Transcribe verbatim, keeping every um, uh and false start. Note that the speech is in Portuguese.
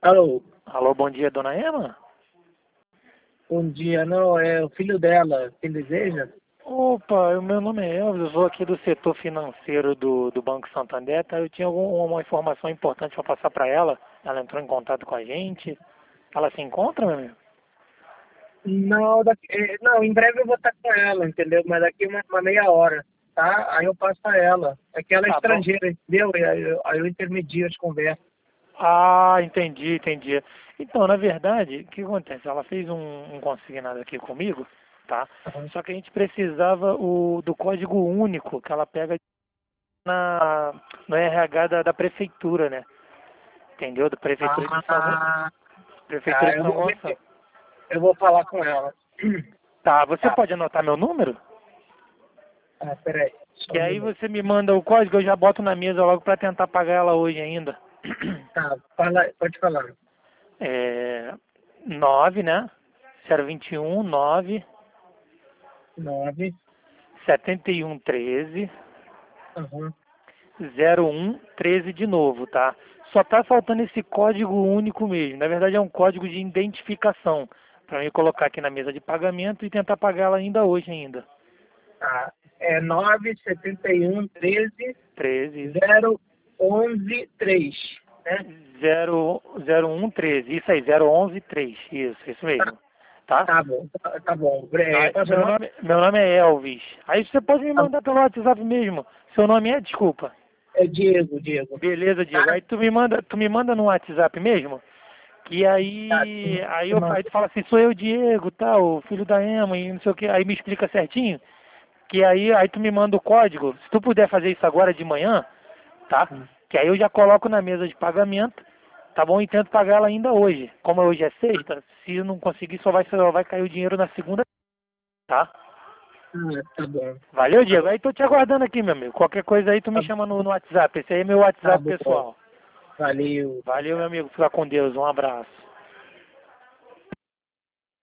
Alô, Alô, bom dia, dona Emma? bom dia. Não, é o filho dela. Quem deseja? Opa, o meu nome é Elvis, eu sou aqui do setor financeiro do, do Banco Santander, tá? Eu tinha algum, uma informação importante para passar para ela. Ela entrou em contato com a gente. Ela se encontra, meu amigo? Não, daqui, é, não, em breve eu vou estar com ela, entendeu? Mas daqui uma, uma meia hora, tá? Aí eu passo a ela. É que ela é Tá bom. estrangeira, entendeu? E aí eu, aí eu intermedio as conversas. Ah, entendi, entendi. Então, na verdade, o que acontece? Ela fez um, um consignado aqui comigo, tá? Aham. Só que a gente precisava o, do código único que ela pega na, no R H da, da prefeitura, né? Entendeu? Da prefeitura de São, Gon- Ah, prefeitura tá. de Eu São vou ver, Gonçalo. eu vou falar com ela. Tá, você Tá. pode anotar meu número? Ah, peraí. Só Que um aí minuto. você me manda o código, eu já boto na mesa logo para tentar pagar ela hoje ainda. Tá, fala, pode falar. É nove, né? zero vinte e um, nove, Nove. setenta e um, treze, Aham. zero um, treze de novo, tá? Só tá faltando esse código único mesmo. Na verdade é um código de identificação para eu colocar aqui na mesa de pagamento e tentar pagar ela ainda hoje ainda. Tá. É nove setenta e um treze treze, isso. zero onze três, né? zero, zero um treze, isso aí, zero onze três, isso, isso Tá, mesmo, tá? tá bom, tá, tá bom. É, Aí, qual é o seu meu nome? nome, meu nome é Elvis. Aí você pode me Tá, mandar pelo WhatsApp mesmo. Seu nome é, desculpa. é Diego, Diego. Beleza, Diego. Tá? Aí tu me manda, tu me manda no WhatsApp mesmo, que Tá, aí, te, aí te eu aí mando. tu fala assim, sou eu, Diego, tal, filho da Emma, e não sei o que, aí me explica certinho, que aí, aí tu me manda o código. Se tu puder fazer isso agora de manhã, tá? Que aí eu já coloco na mesa de pagamento, tá bom? E tento pagar ela ainda hoje. Como hoje é sexta, se eu não conseguir, só vai, só vai cair o dinheiro na segunda, tá? Ah, tá bom. Valeu, Tá, Diego. Aí tô te aguardando aqui, meu amigo. Qualquer coisa aí tu me tá, chama no, no WhatsApp. Esse aí é meu tá WhatsApp bom. pessoal. Valeu. Tchau, Valeu, meu tchau. amigo. Fica com Deus. Um abraço.